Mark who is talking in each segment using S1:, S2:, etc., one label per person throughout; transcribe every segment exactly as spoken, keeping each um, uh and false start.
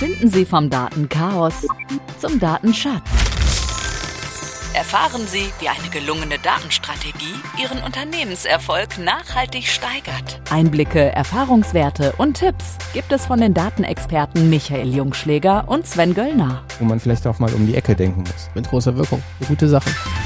S1: Finden Sie vom Datenchaos zum Datenschatz. Erfahren Sie, wie eine gelungene Datenstrategie Ihren Unternehmenserfolg nachhaltig steigert. Einblicke, Erfahrungswerte und Tipps gibt es von den Datenexperten Michael Jungschläger und Sven Göllner.
S2: Wo man vielleicht auch mal um die Ecke denken muss.
S3: Mit großer Wirkung. Eine gute Sache.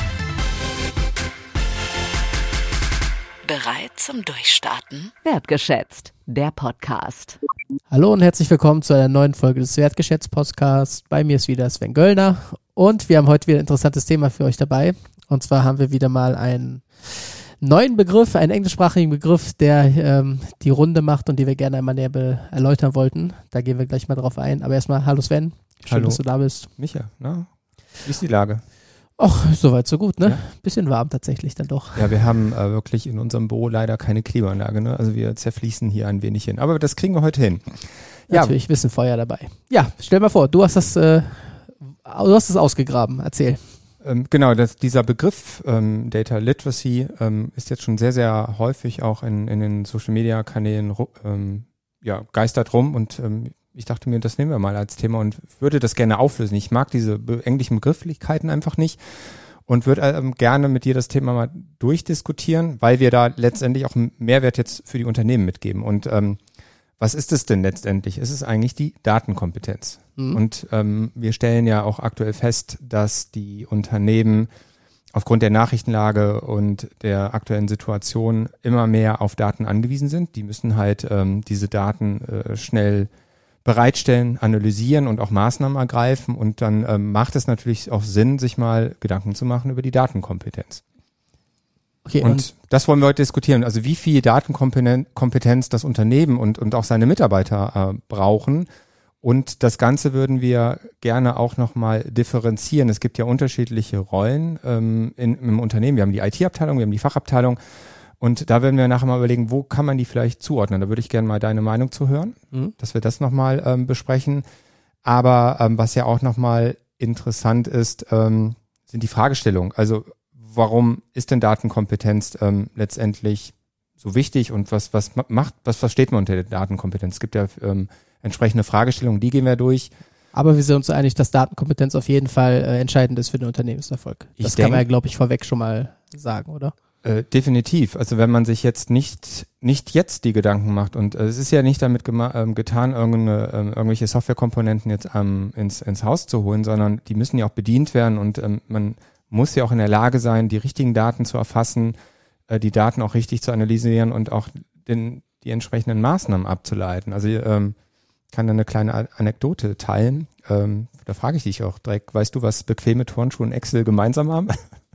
S1: Bereit zum Durchstarten? Wertgeschätzt, der Podcast.
S3: Hallo und herzlich willkommen zu einer neuen Folge des Wertgeschätzt-Podcasts. Bei mir ist wieder Sven Göllner und wir haben heute wieder ein interessantes Thema für euch dabei. Und zwar haben wir wieder mal einen neuen Begriff, einen englischsprachigen Begriff, der ähm, die Runde macht und die wir gerne einmal näher be- erläutern wollten. Da gehen wir gleich mal drauf ein. Aber erstmal, hallo Sven, schön,
S2: Hallo.
S3: dass du da bist.
S2: Micha, na? Wie ist die Lage?
S3: Ach, soweit so gut, ne?
S2: Ja.
S3: Bisschen warm tatsächlich dann doch.
S2: Ja, wir haben äh, wirklich in unserem Büro leider keine Klimaanlage, ne? Also wir zerfließen hier ein wenig hin. Aber das kriegen wir heute hin. Ja.
S3: Natürlich, bisschen Feuer dabei. Ja, stell mal vor, du hast das, äh, du hast das ausgegraben. Erzähl.
S2: Ähm, genau, das, dieser Begriff ähm, Data Literacy ähm, ist jetzt schon sehr, sehr häufig auch in, in den Social-Media-Kanälen ähm, ja, geistert rum und ähm, ich dachte mir, das nehmen wir mal als Thema und würde das gerne auflösen. Ich mag diese be- englischen Begrifflichkeiten einfach nicht und würde ähm, gerne mit dir das Thema mal durchdiskutieren, weil wir da letztendlich auch einen Mehrwert jetzt für die Unternehmen mitgeben. Und ähm, was ist es denn letztendlich? Es ist eigentlich die Datenkompetenz. Mhm. Und ähm, wir stellen ja auch aktuell fest, dass die Unternehmen aufgrund der Nachrichtenlage und der aktuellen Situation immer mehr auf Daten angewiesen sind. Die müssen halt ähm, diese Daten äh, schnell bereitstellen, analysieren und auch Maßnahmen ergreifen und dann ähm, macht es natürlich auch Sinn, sich mal Gedanken zu machen über die Datenkompetenz.
S3: Okay,
S2: und,
S3: und
S2: das wollen wir heute diskutieren. Also wie viel Datenkompetenz das Unternehmen und, und auch seine Mitarbeiter äh, brauchen. Und das Ganze würden wir gerne auch nochmal differenzieren. Es gibt ja unterschiedliche Rollen ähm, in, im Unternehmen. Wir haben die I T-Abteilung, wir haben die Fachabteilung. Und da werden wir nachher mal überlegen, wo kann man die vielleicht zuordnen. Da würde ich gerne mal deine Meinung zu hören, mhm. dass wir das nochmal ähm, besprechen. Aber ähm, was ja auch nochmal interessant ist, ähm, sind die Fragestellungen. Also warum ist denn Datenkompetenz ähm, letztendlich so wichtig und was was macht, was versteht man unter der Datenkompetenz? Es gibt ja ähm, entsprechende Fragestellungen, die gehen wir durch.
S3: Aber wir sind uns einig, dass Datenkompetenz auf jeden Fall äh, entscheidend ist für den Unternehmenserfolg.
S2: Ich
S3: das
S2: denk,
S3: kann man ja, glaube ich, vorweg schon mal sagen, oder?
S2: Äh, definitiv. Also wenn man sich jetzt nicht nicht jetzt die Gedanken macht und äh, es ist ja nicht damit gema- ähm, getan, irgendeine, ähm, irgendwelche Softwarekomponenten jetzt ähm, ins ins Haus zu holen, sondern die müssen ja auch bedient werden und ähm, man muss ja auch in der Lage sein, die richtigen Daten zu erfassen, äh, die Daten auch richtig zu analysieren und auch den, die entsprechenden Maßnahmen abzuleiten. Also ähm, kann da eine kleine Anekdote teilen. Ähm, da frage ich dich auch direkt, weißt du, was bequeme Turnschuhe und Excel gemeinsam haben?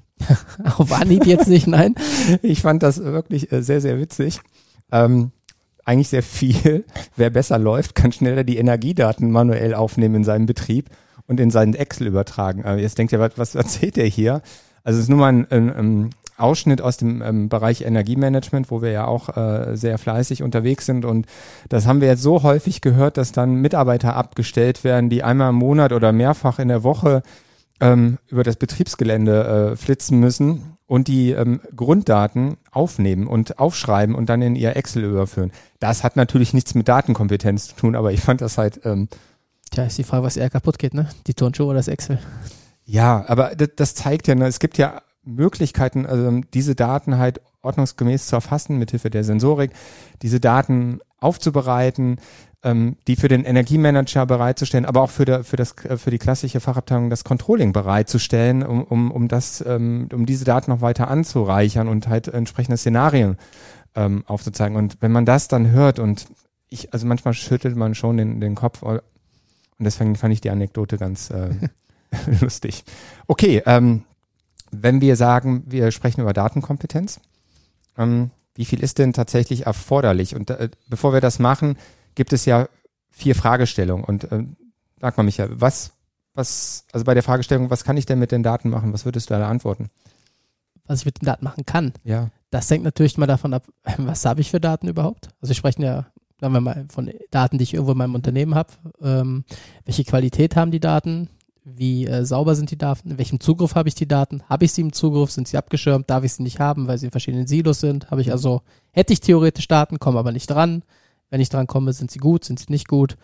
S3: Auf Anhieb jetzt nicht, nein.
S2: Ich fand das wirklich äh, sehr, sehr witzig. Ähm, eigentlich sehr viel. Wer besser läuft, kann schneller die Energiedaten manuell aufnehmen in seinem Betrieb und in seinen Excel übertragen. Aber jetzt denkt ihr, was, was erzählt der hier? Also es ist nur mal ein, ein, ein Ausschnitt aus dem ähm, Bereich Energiemanagement, wo wir ja auch äh, sehr fleißig unterwegs sind. Und das haben wir jetzt so häufig gehört, dass dann Mitarbeiter abgestellt werden, die einmal im Monat oder mehrfach in der Woche ähm, über das Betriebsgelände äh, flitzen müssen und die ähm, Grunddaten aufnehmen und aufschreiben und dann in ihr Excel überführen. Das hat natürlich nichts mit Datenkompetenz zu tun, aber ich fand das halt... Ähm,
S3: Tja, ist die Frage, was eher kaputt geht, ne? Die Turnschuhe oder das Excel?
S2: Ja, aber das, das zeigt ja, ne, es gibt ja Möglichkeiten, also diese Daten halt ordnungsgemäß zu erfassen, mithilfe der Sensorik, diese Daten aufzubereiten, ähm, die für den Energiemanager bereitzustellen, aber auch für, der, für, das, für die klassische Fachabteilung das Controlling bereitzustellen, um, um, um, das, ähm, um diese Daten noch weiter anzureichern und halt entsprechende Szenarien ähm, aufzuzeigen. Und wenn man das dann hört und ich, also manchmal schüttelt man schon den, den Kopf und deswegen fand ich die Anekdote ganz äh, lustig. Okay, ähm, wenn wir sagen, wir sprechen über Datenkompetenz, ähm, wie viel ist denn tatsächlich erforderlich? Und äh, bevor wir das machen, gibt es ja vier Fragestellungen. Und äh, sag mal, Michael, was, was, also bei der Fragestellung, was kann ich denn mit den Daten machen? Was würdest du da antworten?
S3: Was ich mit den Daten machen kann?
S2: Ja.
S3: Das hängt natürlich mal davon ab, was habe ich für Daten überhaupt? Also wir sprechen ja, sagen wir mal, von Daten, die ich irgendwo in meinem Unternehmen habe. Ähm, welche Qualität haben die Daten? Wie äh, sauber sind die Daten? In welchem Zugriff habe ich die Daten? Habe ich sie im Zugriff? Sind sie abgeschirmt? Darf ich sie nicht haben, weil sie in verschiedenen Silos sind? Habe ich also, hätte ich theoretisch Daten, komme aber nicht dran. Wenn ich dran komme, sind sie gut, sind sie nicht gut?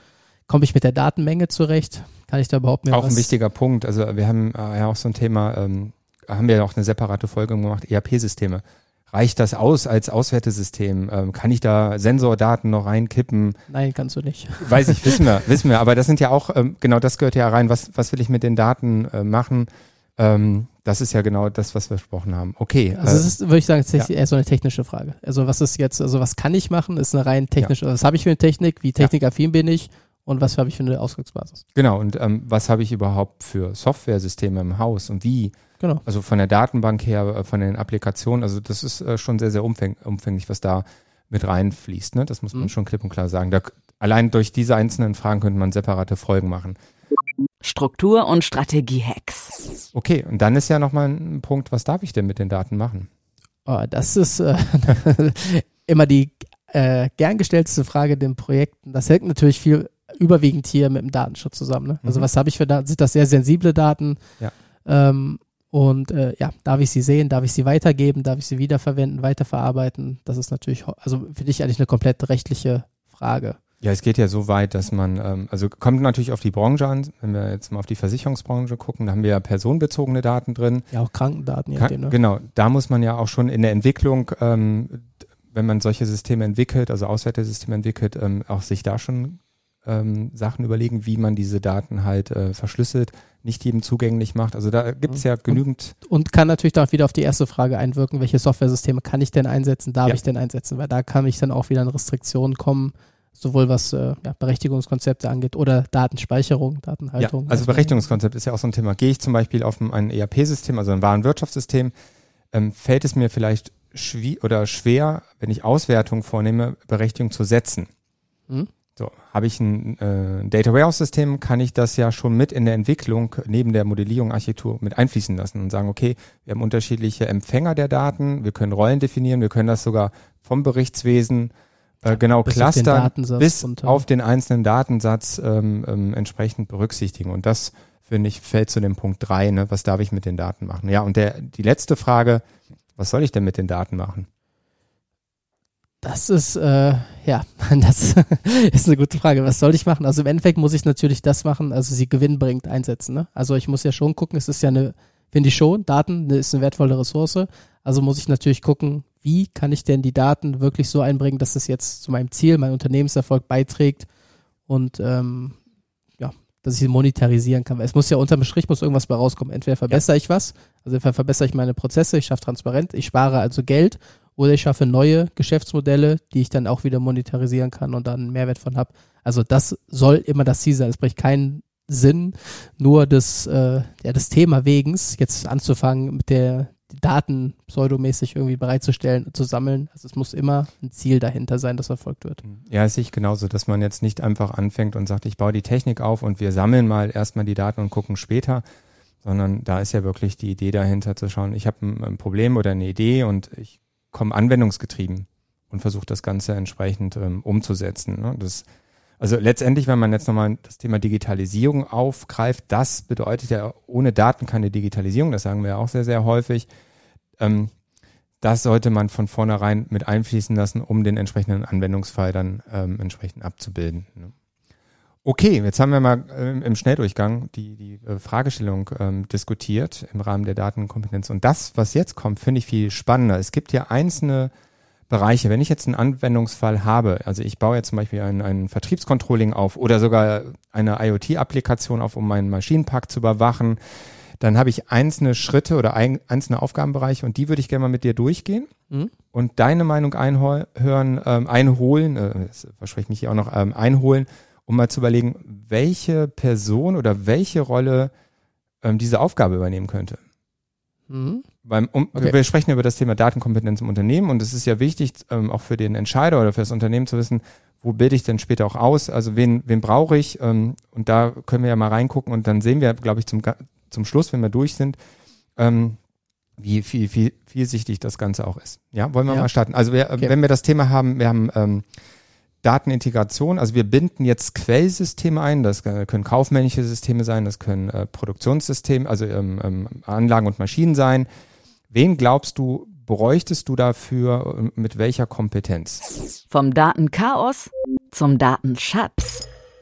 S3: komme ich mit der Datenmenge zurecht? Kann ich da überhaupt mehr
S2: Auch
S3: was?
S2: ein wichtiger Punkt. Also wir haben äh, ja auch so ein Thema, ähm, haben wir ja auch eine separate Folge gemacht, E R P-Systeme. Reicht das aus als Auswertesystem? Ähm, kann ich da Sensordaten noch reinkippen?
S3: Nein, kannst du nicht.
S2: Weiß ich, wissen wir, wissen wir. Aber das sind ja auch, ähm, genau das gehört ja rein. Was, was will ich mit den Daten äh, machen? Ähm, das ist ja genau das, was wir besprochen haben. Okay.
S3: Also
S2: äh,
S3: es ist, würde ich sagen, es ist
S2: ja.
S3: eher so eine technische Frage. Also was ist jetzt, also was kann ich machen, ist eine rein technische, ja. was habe ich für eine Technik, wie technikaffin bin ich und was habe ich für eine Ausgangsbasis?
S2: Genau, und ähm, was habe ich überhaupt für Softwaresysteme im Haus und wie?
S3: Genau.
S2: Also von der Datenbank her, äh, von den Applikationen, also das ist äh, schon sehr, sehr umfäng umfänglich, was da mit reinfließt. Ne? Das muss man mhm. schon klipp und klar sagen. Da, allein durch diese einzelnen Fragen könnte man separate Folgen machen.
S1: Struktur- und Strategie-Hacks.
S2: Okay, und dann ist ja nochmal ein Punkt, was darf ich denn mit den Daten machen?
S3: Oh, das ist äh, immer die äh, gern gestellteste Frage in den Projekten. Das hängt natürlich viel überwiegend hier mit dem Datenschutz zusammen. Ne? Also mhm. was habe ich für Daten? Sind das sehr sensible Daten?
S2: Ja.
S3: Ähm, und äh, ja, darf ich sie sehen? Darf ich sie weitergeben? Darf ich sie wiederverwenden, weiterverarbeiten? Das ist natürlich, also finde ich eigentlich eine komplett rechtliche Frage.
S2: Ja, es geht ja so weit, dass man, ähm, also kommt natürlich auf die Branche an, wenn wir jetzt mal auf die Versicherungsbranche gucken, da haben wir ja personenbezogene Daten drin.
S3: Ja, auch Krankendaten.
S2: Ka
S3: ne?
S2: Genau, da muss man ja auch schon in der Entwicklung, ähm, wenn man solche Systeme entwickelt, also Auswertesysteme entwickelt, ähm, auch sich da schon ähm, Sachen überlegen, wie man diese Daten halt äh, verschlüsselt, nicht jedem zugänglich macht. Also da gibt es ja genügend.
S3: Und, und kann natürlich dann auch wieder auf die erste Frage einwirken, welche Softwaresysteme kann ich denn einsetzen, darf
S2: ja.
S3: ich denn einsetzen, weil da kann ich dann auch wieder an Restriktionen kommen, sowohl was äh, ja, Berechtigungskonzepte angeht oder Datenspeicherung, Datenhaltung.
S2: Ja, also Berechtigungskonzept ist ja auch so ein Thema. Gehe ich zum Beispiel auf ein E R P-System, also ein Warenwirtschaftssystem, ähm, fällt es mir vielleicht schwi- oder schwer, wenn ich Auswertung vornehme, Berechtigung zu setzen. Hm? So, habe ich ein äh, Data Warehouse-System, kann ich das ja schon mit in der Entwicklung neben der Modellierung, Architektur mit einfließen lassen und sagen, okay, wir haben unterschiedliche Empfänger der Daten, wir können Rollen definieren, wir können das sogar vom Berichtswesen äh, genau
S3: bis
S2: clustern,
S3: auf
S2: bis
S3: runter.
S2: auf den einzelnen Datensatz ähm, ähm, entsprechend berücksichtigen. Und das, finde ich, fällt zu dem Punkt drei, ne? Was darf ich mit den Daten machen? Ja, und der die letzte Frage, was soll ich denn mit den Daten machen?
S3: Das ist, äh, ja, das ist eine gute Frage. Was soll ich machen? Also im Endeffekt muss ich natürlich das machen, also sie gewinnbringend einsetzen. Ne? Also ich muss ja schon gucken, es ist ja eine, finde ich schon, Daten ist eine wertvolle Ressource. Also muss ich natürlich gucken, wie kann ich denn die Daten wirklich so einbringen, dass es jetzt zu meinem Ziel, meinem Unternehmenserfolg beiträgt und ähm, ja, dass ich sie monetarisieren kann. Weil es muss ja unterm Strich muss irgendwas bei rauskommen. Entweder verbessere ja. ich was, also entweder verbessere ich meine Prozesse, ich schaffe Transparenz, ich spare also Geld, oder ich schaffe neue Geschäftsmodelle, die ich dann auch wieder monetarisieren kann und dann einen Mehrwert von habe. Also das soll immer das Ziel sein. Es bringt keinen Sinn, nur das, äh, ja, das Thema wegens jetzt anzufangen, mit der die Daten pseudomäßig irgendwie bereitzustellen, zu sammeln. Also es muss immer ein Ziel dahinter sein, das verfolgt wird.
S2: Ja, das sehe ich genauso, dass man jetzt nicht einfach anfängt und sagt, ich baue die Technik auf und wir sammeln mal erstmal die Daten und gucken später, sondern da ist ja wirklich die Idee dahinter zu schauen, ich habe ein, ein Problem oder eine Idee und ich komme anwendungsgetrieben und versuche das Ganze entsprechend ähm, umzusetzen. Ne? Das, also letztendlich, wenn man jetzt nochmal das Thema Digitalisierung aufgreift, das bedeutet ja ohne Daten keine Digitalisierung, das sagen wir ja auch sehr, sehr häufig. Ähm, das sollte man von vornherein mit einfließen lassen, um den entsprechenden Anwendungsfall dann ähm, entsprechend abzubilden. Ne? Okay, jetzt haben wir mal ähm, im Schnelldurchgang die, die äh, Fragestellung ähm, diskutiert im Rahmen der Datenkompetenz. Und das, was jetzt kommt, finde ich viel spannender. Es gibt ja einzelne Bereiche. Wenn ich jetzt einen Anwendungsfall habe, also ich baue jetzt zum Beispiel ein, ein Vertriebscontrolling auf oder sogar eine IoT-Applikation auf, um meinen Maschinenpark zu überwachen, dann habe ich einzelne Schritte oder ein, einzelne Aufgabenbereiche und die würde ich gerne mal mit dir durchgehen mhm. und deine Meinung einhören, ähm, einholen, äh, das verspreche ich mich hier auch noch, ähm, einholen, um mal zu überlegen, welche Person oder welche Rolle ähm, diese Aufgabe übernehmen könnte. Mhm. Beim, um, okay. Wir sprechen über das Thema Datenkompetenz im Unternehmen und es ist ja wichtig, ähm, auch für den Entscheider oder für das Unternehmen zu wissen, wo bilde ich denn später auch aus, also wen, wen brauche ich ähm, und da können wir ja mal reingucken und dann sehen wir, glaube ich, zum, zum Schluss, wenn wir durch sind, ähm, wie viel, viel, vielschichtig das Ganze auch ist. Ja, wollen wir ja. mal starten. Also wir, okay. wenn wir das Thema haben, wir haben ähm, Datenintegration, also wir binden jetzt Quellsysteme ein, das können kaufmännische Systeme sein, das können äh, Produktionssysteme, also ähm, ähm, Anlagen und Maschinen sein. Wen glaubst du, bräuchtest du dafür, mit welcher Kompetenz?
S1: Vom Datenchaos zum Datenschatz.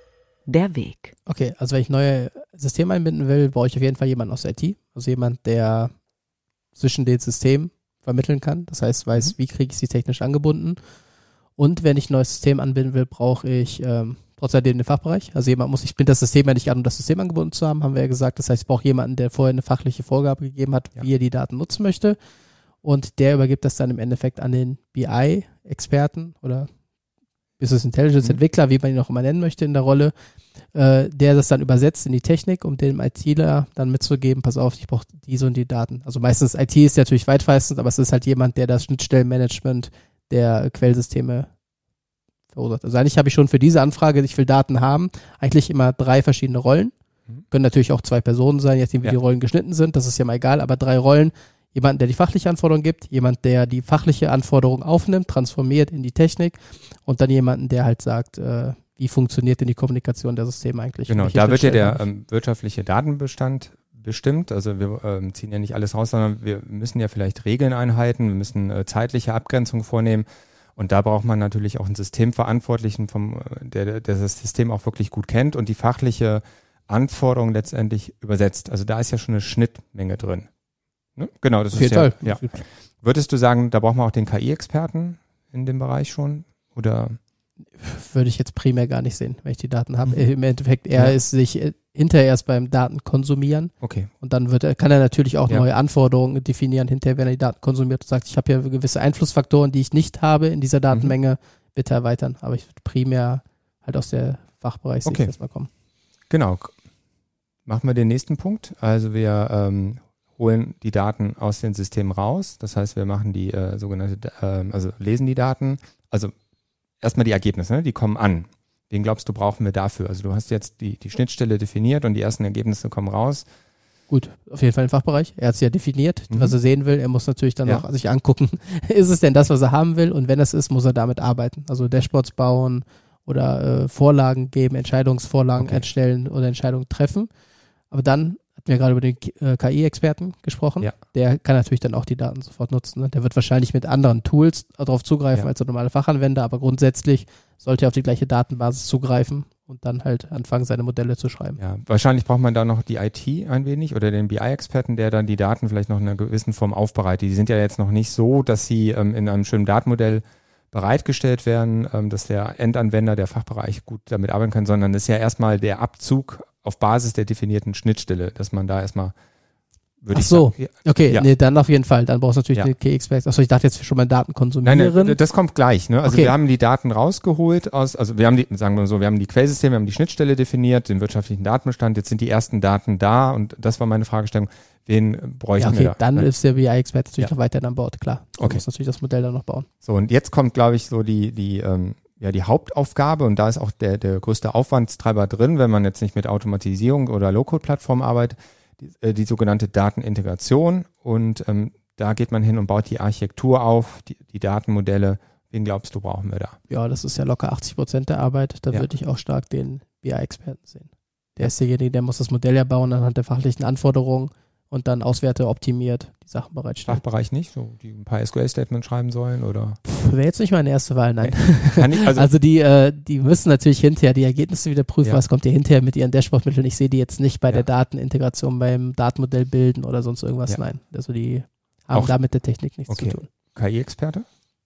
S1: der Weg.
S3: Okay, also wenn ich neue Systeme einbinden will, brauche ich auf jeden Fall jemanden aus der I T, also jemand, der zwischen den Systemen vermitteln kann. Das heißt, weiß, mhm. wie kriege ich sie technisch angebunden. Und wenn ich ein neues System anbinden will, brauche ich ähm, trotzdem den Fachbereich. Also jemand muss, ich binde das System ja nicht an, um das System angebunden zu haben, haben wir ja gesagt. Das heißt, ich brauche jemanden, der vorher eine fachliche Vorgabe gegeben hat, ja. wie er die Daten nutzen möchte. Und der übergibt das dann im Endeffekt an den B I-Experten oder Business Intelligence-Entwickler, mhm. wie man ihn auch immer nennen möchte in der Rolle, äh, der das dann übersetzt in die Technik, um dem ITler dann mitzugeben, pass auf, ich brauche diese und die Daten. Also meistens I T ist natürlich weitreichend, aber es ist halt jemand, der das Schnittstellenmanagement der Quellsysteme verursacht. Also eigentlich habe ich schon für diese Anfrage, ich will Daten haben, eigentlich immer drei verschiedene Rollen. Mhm. Können natürlich auch zwei Personen sein, jetzt wie ja. die Rollen geschnitten sind, das ist ja mal egal, aber drei Rollen. Jemand, der die fachliche Anforderung gibt, jemand, der die fachliche Anforderung aufnimmt, transformiert in die Technik und dann jemanden, der halt sagt, äh, wie funktioniert denn die Kommunikation der Systeme eigentlich.
S2: Genau, da wird ja der ähm, wirtschaftliche Datenbestand bestimmt. Also wir ähm, ziehen ja nicht alles raus, sondern wir müssen ja vielleicht Regeln einhalten, wir müssen äh, zeitliche Abgrenzung vornehmen und da braucht man natürlich auch einen Systemverantwortlichen, vom, der, der das System auch wirklich gut kennt und die fachliche Anforderung letztendlich übersetzt. Also da ist ja schon eine Schnittmenge drin. Ne? Genau, das
S3: Auf
S2: ist
S3: jeden
S2: ja,
S3: Fall.
S2: ja. Würdest du sagen, da brauchen wir auch den K I-Experten in dem Bereich schon? Oder?
S3: Würde ich jetzt primär gar nicht sehen, wenn ich die Daten habe. Mhm. Im Endeffekt, er ja. ist sich hinterher erst beim Daten konsumieren.
S2: Okay.
S3: Und dann wird er, kann er natürlich auch
S2: ja.
S3: neue Anforderungen definieren, hinterher, wenn er die Daten konsumiert und sagt, ich habe hier gewisse Einflussfaktoren, die ich nicht habe in dieser Datenmenge, mhm. bitte erweitern. Aber ich würde primär halt aus der Fachbereich
S2: okay.
S3: erstmal kommen.
S2: Genau. Machen wir den nächsten Punkt. Also wir ähm, holen die Daten aus den Systemen raus. Das heißt, wir machen die äh, sogenannte, äh, also lesen die Daten. Also erstmal die Ergebnisse, ne? Die kommen an. Wen glaubst du, brauchen wir dafür? Also du hast jetzt die, die Schnittstelle definiert und die ersten Ergebnisse kommen raus.
S3: Gut, auf jeden Fall im Fachbereich. Er hat es ja definiert, mhm. was er sehen will. Er muss natürlich dann
S2: ja.
S3: auch sich angucken, ist es denn das, was er haben will? Und wenn es ist, muss er damit arbeiten. Also Dashboards bauen oder äh, Vorlagen geben, Entscheidungsvorlagen okay. erstellen oder Entscheidungen treffen. Aber dann hatten wir gerade über den äh, K I-Experten gesprochen.
S2: Ja.
S3: Der kann natürlich dann auch die Daten sofort nutzen. Ne? Der wird wahrscheinlich mit anderen Tools darauf zugreifen ja. als der normale Fachanwender, aber grundsätzlich sollte er auf die gleiche Datenbasis zugreifen und dann halt anfangen, seine Modelle zu schreiben.
S2: Ja, wahrscheinlich braucht man da noch die I T ein wenig oder den B I-Experten, der dann die Daten vielleicht noch in einer gewissen Form aufbereitet. Die sind ja jetzt noch nicht so, dass sie ähm, in einem schönen Datenmodell bereitgestellt werden, ähm, dass der Endanwender, der Fachbereich gut damit arbeiten kann, sondern es ist ja erstmal der Abzug auf Basis der definierten Schnittstelle, dass man da erstmal, würde ich
S3: so.
S2: sagen. Ja,
S3: okay,
S2: ja.
S3: nee, dann auf jeden Fall. Dann brauchst du natürlich
S2: ja.
S3: den K I-Expert. Achso, ich dachte jetzt schon mal Daten konsumieren.
S2: Nein, nein, das kommt gleich. Ne? Also
S3: okay.
S2: wir haben die Daten rausgeholt aus, also wir haben die, sagen wir so, wir haben die Quellsysteme, wir haben die Schnittstelle definiert, den wirtschaftlichen Datenbestand, jetzt sind die ersten Daten da und das war meine Fragestellung, wen bräuchten
S3: ja, okay,
S2: wir da?
S3: Dann
S2: ne?
S3: ist der B I-Expert natürlich
S2: ja.
S3: noch weiterhin an Bord, klar. Du
S2: okay.
S3: musst natürlich das Modell dann noch bauen.
S2: So, und jetzt kommt, glaube ich, so die, die, ähm, ja, die Hauptaufgabe und da ist auch der, der größte Aufwandstreiber drin, wenn man jetzt nicht mit Automatisierung oder Low-Code-Plattformen arbeitet, die, äh, die sogenannte Datenintegration und ähm, da geht man hin und baut die Architektur auf, die, die Datenmodelle. Wen glaubst du, brauchen wir da?
S3: Ja, das ist ja locker achtzig Prozent der Arbeit. Da
S2: ja.
S3: würde ich auch stark den B I-Experten sehen. Der ist derjenige, der muss das Modell ja bauen anhand der fachlichen Anforderungen und dann Auswerte optimiert, die Sachen bereitstellen.
S2: Fachbereich nicht? So, die ein paar S Q L-Statements schreiben sollen oder?
S3: Wäre jetzt nicht meine erste Wahl, nein.
S2: Kann ich, also,
S3: also die, äh, die müssen natürlich hinterher die Ergebnisse wieder prüfen,
S2: ja.
S3: was kommt hier hinterher mit ihren Dashboard-Mitteln. Ich sehe die jetzt nicht bei
S2: ja.
S3: der Datenintegration, beim Datenmodell bilden oder sonst irgendwas,
S2: ja.
S3: nein. Also die haben
S2: auch,
S3: da mit der Technik nichts
S2: okay.
S3: zu tun.
S2: K I-Experte?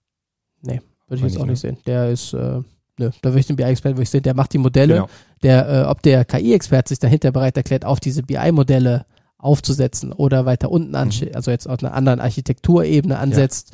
S3: Nee, würde ich jetzt auch
S2: nicht
S3: nicht sehen. Der ist, äh, nö, da würde ich den B I-Experten, würde ich sehen, der macht die Modelle.
S2: Genau.
S3: Der, äh, ob der K I-Experte sich dahinter bereit erklärt, auf diese B I-Modelle aufzusetzen oder weiter unten, mhm. also jetzt auf einer anderen Architekturebene ansetzt,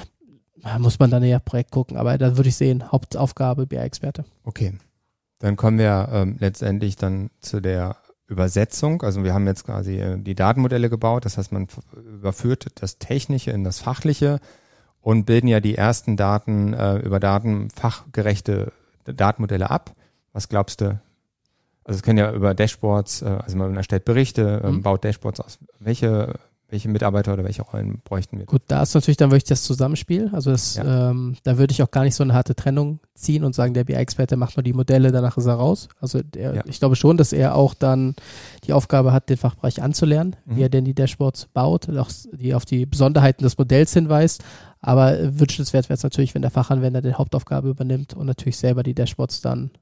S3: ja. muss man dann ja Projekt gucken. Aber da würde ich sehen, Hauptaufgabe B I-Experte.
S2: Okay, dann kommen wir ähm, letztendlich dann zu der Übersetzung. Also wir haben jetzt quasi äh, die Datenmodelle gebaut, das heißt, man f- überführt das Technische in das Fachliche und bilden ja die ersten Daten äh, über Daten fachgerechte Datenmodelle ab. Was glaubst du? Also es können ja über Dashboards, äh, also man erstellt Berichte, ähm,
S3: mhm.
S2: baut Dashboards aus. Welche welche Mitarbeiter oder welche Rollen bräuchten wir?
S3: Gut, da ist natürlich dann wirklich das Zusammenspiel. Also das, ja. ähm, da würde ich auch gar nicht so eine harte Trennung ziehen und sagen, der B I-Experte macht nur die Modelle, danach ist er raus. Also der, ja. ich glaube schon, dass er auch dann die Aufgabe hat, den Fachbereich anzulernen, mhm. wie er denn die Dashboards baut, auch die auf die Besonderheiten des Modells hinweist. Aber wünschenswert wäre es natürlich, wenn der Fachanwender die Hauptaufgabe übernimmt und natürlich selber die Dashboards dann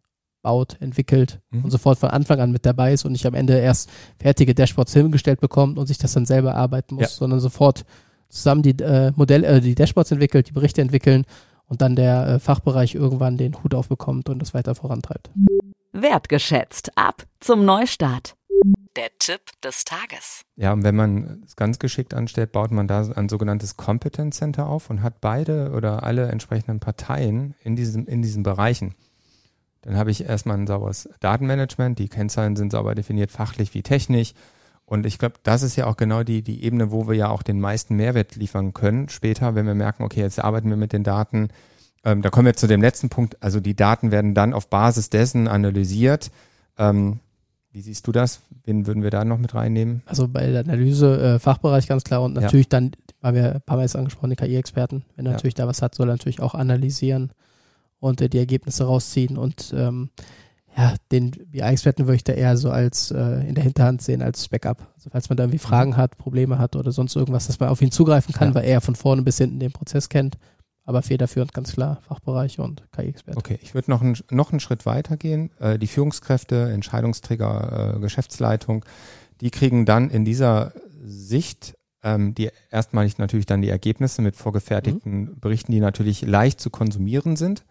S3: baut, entwickelt
S2: Mhm.
S3: und sofort von Anfang an mit dabei ist und nicht am Ende erst fertige Dashboards hingestellt bekommt und sich das dann selber arbeiten muss,
S2: Ja.
S3: sondern sofort zusammen die äh, Modelle, äh, die Dashboards entwickelt, die Berichte entwickeln und dann der äh, Fachbereich irgendwann den Hut aufbekommt und das weiter vorantreibt.
S1: Wertgeschätzt. Ab zum Neustart. Der Tipp des Tages.
S2: Ja, und wenn man es ganz geschickt anstellt, baut man da ein sogenanntes Competence Center auf und hat beide oder alle entsprechenden Parteien in diesem, in diesen Bereichen. Dann habe ich erstmal ein sauberes Datenmanagement, die Kennzahlen sind sauber definiert, fachlich wie technisch. Und ich glaube, das ist ja auch genau die, die Ebene, wo wir ja auch den meisten Mehrwert liefern können. Später, wenn wir merken, okay, jetzt arbeiten wir mit den Daten. Ähm, da kommen wir zu dem letzten Punkt. Also die Daten werden dann auf Basis dessen analysiert. Ähm, wie siehst du das? Wen würden wir da noch mit reinnehmen?
S3: Also bei der Analyse äh, Fachbereich ganz klar und natürlich ja. dann, weil wir ein paar Mal jetzt angesprochen, die K I-Experten, wenn er ja. natürlich da was hat, soll er natürlich auch analysieren und äh, die Ergebnisse rausziehen und ähm, ja, den B I-Experten würde ich da eher so als äh, in der Hinterhand sehen als Backup. Also falls man da irgendwie Fragen mhm. hat, Probleme hat oder sonst irgendwas, dass man auf ihn zugreifen kann, ja. weil er von vorne bis hinten den Prozess kennt. Aber federführend ganz klar Fachbereiche und K I-Experten.
S2: Okay, ich würde noch, ein, noch einen Schritt weiter gehen. Äh, die Führungskräfte, Entscheidungsträger, äh, Geschäftsleitung, die kriegen dann in dieser Sicht ähm, die erstmalig natürlich dann die Ergebnisse mit vorgefertigten mhm. Berichten, die natürlich leicht zu konsumieren sind.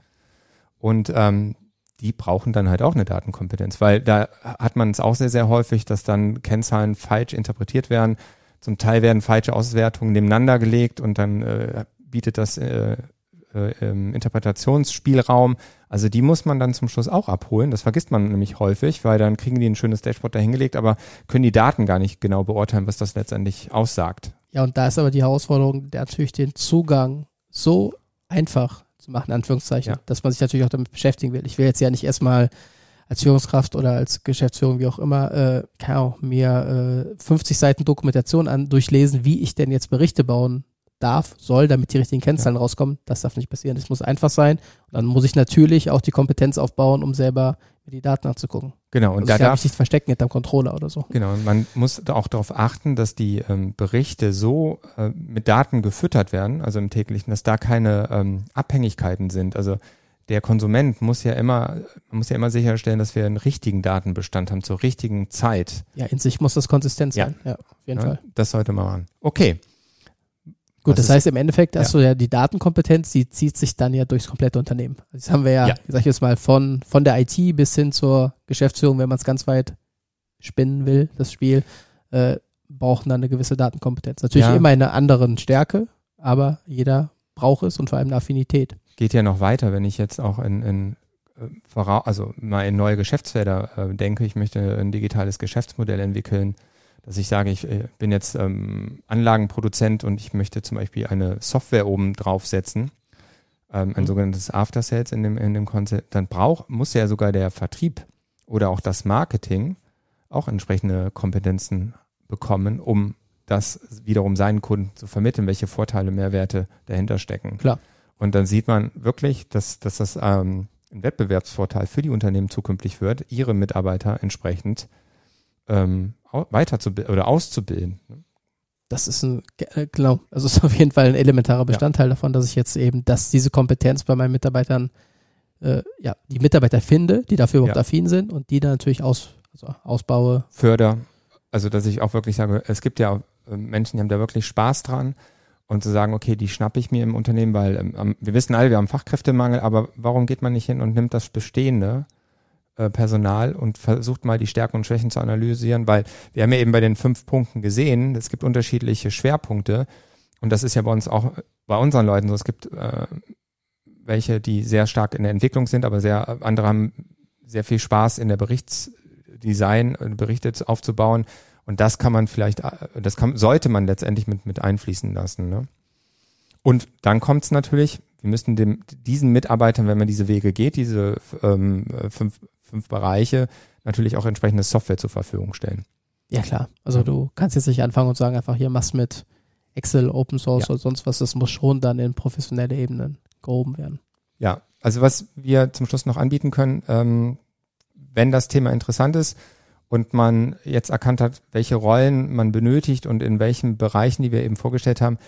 S2: Und ähm, die brauchen dann halt auch eine Datenkompetenz, weil da hat man es auch sehr, sehr häufig, dass dann Kennzahlen falsch interpretiert werden. Zum Teil werden falsche Auswertungen nebeneinander gelegt und dann äh, bietet das äh, äh, Interpretationsspielraum. Also die muss man dann zum Schluss auch abholen. Das vergisst man nämlich häufig, weil dann kriegen die ein schönes Dashboard dahingelegt, aber können die Daten gar nicht genau beurteilen, was das letztendlich aussagt.
S3: Ja, und da ist aber die Herausforderung, natürlich den Zugang so einfach zu machen, in Anführungszeichen, ja. dass man sich natürlich auch damit beschäftigen will. Ich will jetzt ja nicht erstmal als Führungskraft oder als Geschäftsführung, wie auch immer, äh, keine Ahnung, mir äh, fünfzig Seiten Dokumentation an, durchlesen, wie ich denn jetzt Berichte bauen darf, soll, damit die richtigen Kennzahlen ja. rauskommen. Das darf nicht passieren. Das muss einfach sein. Und dann muss ich natürlich auch die Kompetenz aufbauen, um selber mir die Daten anzugucken.
S2: Genau. Und
S3: also
S2: da
S3: ich darf
S2: darf
S3: ich nicht verstecken hinterm Controller oder so.
S2: Genau. Und man muss auch darauf achten, dass die ähm, Berichte so äh, mit Daten gefüttert werden, also im täglichen, dass da keine ähm, Abhängigkeiten sind. Also der Konsument muss ja immer, muss ja immer sicherstellen, dass wir einen richtigen Datenbestand haben zur richtigen Zeit.
S3: Ja, in sich muss das konsistent sein. Ja, ja auf jeden
S2: ja,
S3: Fall.
S2: Das sollte man machen. Okay.
S3: Gut, das,
S2: das
S3: heißt im Endeffekt,
S2: ja.
S3: hast du ja die Datenkompetenz, die zieht sich dann ja durchs komplette Unternehmen. Das haben wir ja, ja. sag ich jetzt mal, von, von der I T bis hin zur Geschäftsführung, wenn man es ganz weit spinnen will, das Spiel, äh, brauchen dann eine gewisse Datenkompetenz. Natürlich ja. immer in einer anderen Stärke, aber jeder braucht es und vor allem eine Affinität.
S2: Geht ja noch weiter, wenn ich jetzt auch in, in also mal in neue Geschäftsfelder äh, denke, ich möchte ein digitales Geschäftsmodell entwickeln, dass ich sage, ich äh, bin jetzt ähm, Anlagenproduzent und ich möchte zum Beispiel eine Software oben draufsetzen, ähm, ein mhm. sogenanntes After Sales in dem, in dem Konzept, dann braucht, muss ja sogar der Vertrieb oder auch das Marketing auch entsprechende Kompetenzen bekommen, um das wiederum seinen Kunden zu vermitteln, welche Vorteile, Mehrwerte dahinter stecken.
S3: Klar. Und
S2: dann sieht man wirklich, dass, dass das ähm, ein Wettbewerbsvorteil für die Unternehmen zukünftig wird, ihre Mitarbeiter entsprechend ähm, weiterzubilden oder auszubilden.
S3: Das ist ein, genau, also ist auf jeden Fall ein elementarer Bestandteil ja. davon, dass ich jetzt eben, dass diese Kompetenz bei meinen Mitarbeitern, äh, ja, die Mitarbeiter finde, die dafür überhaupt ja. affin sind und die dann natürlich aus, also ausbaue.
S2: Förder, also dass ich auch wirklich sage, es gibt ja Menschen, die haben da wirklich Spaß dran und zu sagen, okay, die schnappe ich mir im Unternehmen, weil ähm, wir wissen alle, wir haben Fachkräftemangel, aber warum geht man nicht hin und nimmt das bestehende Personal und versucht mal die Stärken und Schwächen zu analysieren, weil wir haben ja eben bei den fünf Punkten gesehen, es gibt unterschiedliche Schwerpunkte und das ist ja bei uns auch, bei unseren Leuten so, es gibt äh, welche, die sehr stark in der Entwicklung sind, aber sehr andere haben sehr viel Spaß in der Berichtsdesign, Berichte aufzubauen und das kann man vielleicht, das kann, sollte man letztendlich mit, mit einfließen lassen. Ne? Und dann kommt es natürlich, wir müssen dem, diesen Mitarbeitern, wenn man diese Wege geht, diese ähm, fünf fünf Bereiche, natürlich auch entsprechende Software zur Verfügung stellen.
S3: Ja klar, also ja. du kannst jetzt nicht anfangen und sagen, einfach hier machst mit Excel, Open Source ja. oder sonst was, das muss schon dann in professionelle Ebenen gehoben werden.
S2: Ja, also was wir zum Schluss noch anbieten können, ähm, wenn das Thema interessant ist und man jetzt erkannt hat, welche Rollen man benötigt und in welchen Bereichen, die wir eben vorgestellt haben,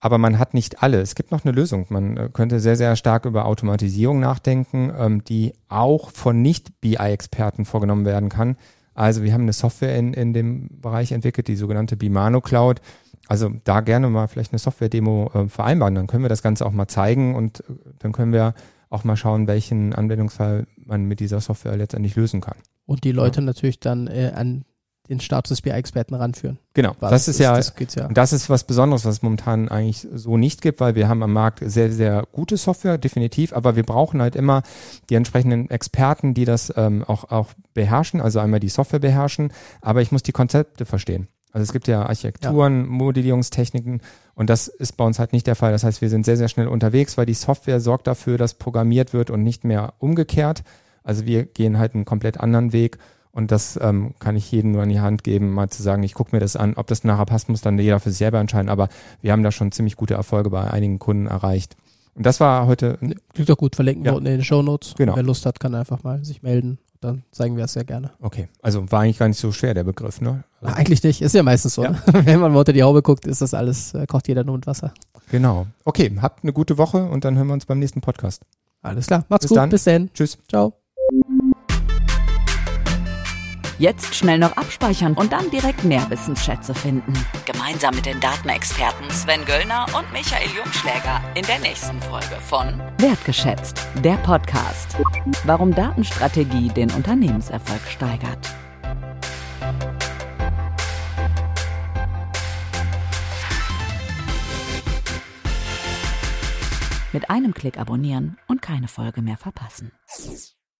S2: aber man hat nicht alle. Es gibt noch eine Lösung. Man äh, könnte sehr, sehr stark über Automatisierung nachdenken, ähm, die auch von Nicht-B I-Experten vorgenommen werden kann. Also wir haben eine Software in, in dem Bereich entwickelt, die sogenannte Bimano Cloud. Also da gerne mal vielleicht eine Software-Demo äh, vereinbaren. Dann können wir das Ganze auch mal zeigen und äh, dann können wir auch mal schauen, welchen Anwendungsfall man mit dieser Software letztendlich lösen kann.
S3: Und die Leute ja. natürlich dann äh, an den Status des B I-Experten ranführen.
S2: Genau,
S3: Was
S2: das ist, ist ja,
S3: das, geht's ja.
S2: das ist was Besonderes, was es momentan eigentlich so nicht gibt, weil wir haben am Markt sehr, sehr gute Software, definitiv, aber wir brauchen halt immer die entsprechenden Experten, die das ähm, auch, auch beherrschen, also einmal die Software beherrschen, aber ich muss die Konzepte verstehen. Also es gibt ja Architekturen, ja. Modellierungstechniken und das ist bei uns halt nicht der Fall. Das heißt, wir sind sehr, sehr schnell unterwegs, weil die Software sorgt dafür, dass programmiert wird und nicht mehr umgekehrt. Also wir gehen halt einen komplett anderen Weg und das ähm, kann ich jedem nur an die Hand geben, mal zu sagen, ich gucke mir das an. Ob das nachher passt, muss dann jeder für sich selber entscheiden, aber wir haben da schon ziemlich gute Erfolge bei einigen Kunden erreicht. Und das war heute...
S3: Klingt doch gut, verlinken wir
S2: ja.
S3: unten in den Shownotes.
S2: Genau.
S3: Wer Lust hat, kann einfach mal sich melden. Dann zeigen wir es sehr gerne.
S2: Okay, also war eigentlich gar nicht so schwer, der Begriff, ne? Also
S3: eigentlich nicht, ist ja meistens so.
S2: Ja.
S3: Ne? Wenn man mal unter die Haube guckt, ist das alles, äh, kocht jeder nur mit Wasser.
S2: Genau. Okay, habt eine gute Woche und dann hören wir uns beim nächsten Podcast.
S3: Alles klar, macht's
S2: Bis
S3: gut,
S2: dann.
S3: bis dann.
S2: Tschüss.
S3: Ciao.
S1: Jetzt schnell noch abspeichern und dann direkt mehr Wissensschätze finden. Gemeinsam mit den Datenexperten Sven Göllner und Michael Jungschläger in der nächsten Folge von Wertgeschätzt, der Podcast. Warum Datenstrategie den Unternehmenserfolg steigert. Mit einem Klick abonnieren und keine Folge mehr verpassen.